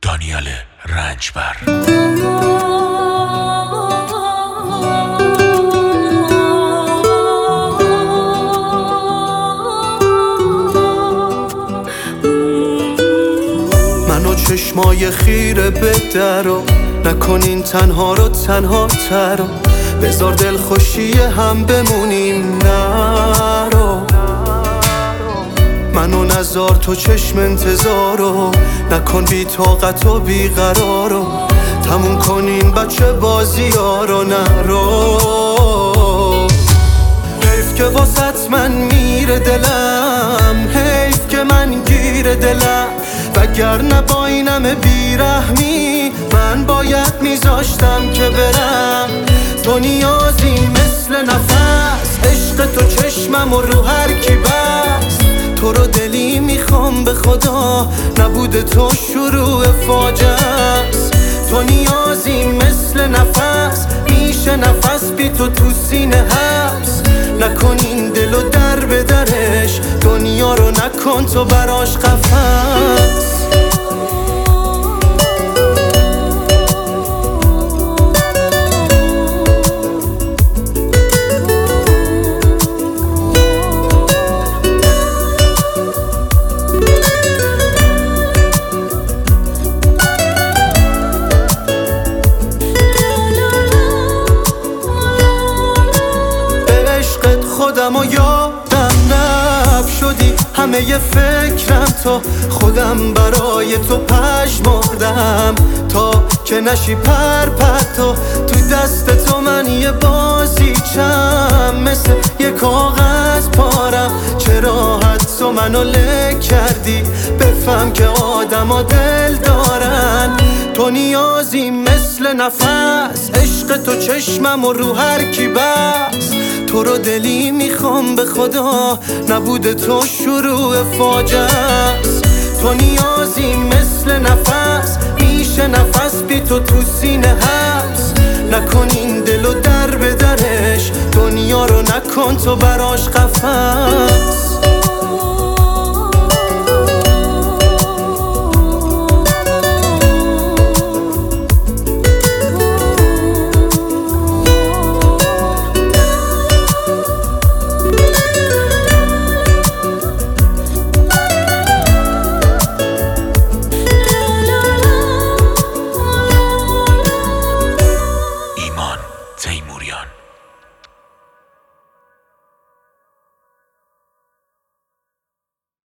دانیال رنجبر. منو چشمای خیره به درو نکنین تنها رو تنها ترو، بذار دل خوشی هم بمونیم نرو. منو نزار تو چشم انتظارو، نکن بی طاقت و بی قرارو، تموم کنین بچه بازی ها رو نرو. حیف که واسط من میره دلم، حیف که من گیر دلم، وگرنه با این همه بیرحمی من باید میذاشتم که برم. تو نیازی مثل نفس، عشق تو چشمم و رو هر کی بست. تو رو دلی میخوام به خدا، نبود تو شروع فاجعه است. تو نیازی مثل نفس، میشه نفس بی تو تو سینه حبس. نکن این دلو در به درش، دنیا رو نکن تو براش قفس. خودم و یادم نب شدی، همه ی فکرم تو خودم برای تو پژمردم، تا که نشی تو تو دست تو من یه بازیچم، مثل یه کاغذ پارم. چرا حد تو منو لک کردی، بفهم که آدم ها دل دارن. تو نیازی مثل نفس، عشق تو چشمم و رو هر کی بست. تو رو دلی میخوام به خدا، نبود تو شروع فاجعه است. تو نیازی مثل نفس، میشه نفس بی تو تو سینه حبس. نکن این دلو در به درش، دنیا رو نکن تو براش قفس.